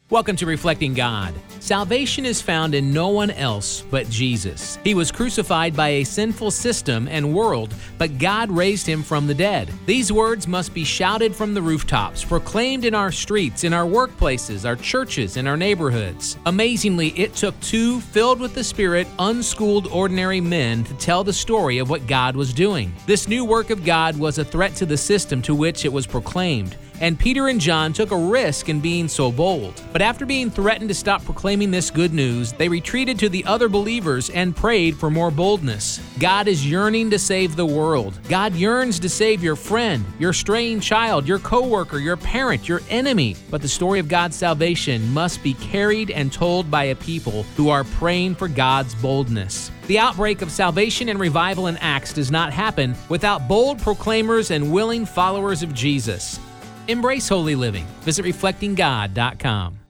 Welcome to Reflecting God. Salvation is found in no one else but Jesus. He was crucified by a sinful system and world, but God raised him from the dead. These words must be shouted from the rooftops, proclaimed in our streets, in our workplaces, our churches, and our neighborhoods. Amazingly, it took two filled with the Spirit, unschooled ordinary men to tell the story of what God was doing. This new work of God was a threat to the system to which it was proclaimed. And Peter and John took a risk in being so bold. But after being threatened to stop proclaiming this good news, they retreated to the other believers and prayed for more boldness. God is yearning to save the world. God yearns to save your friend, your straying child, your coworker, your parent, your enemy. But the story of God's salvation must be carried and told by a people who are praying for God's boldness. The outbreak of salvation and revival in Acts does not happen without bold proclaimers and willing followers of Jesus. Embrace holy living. Visit reflectinggod.com.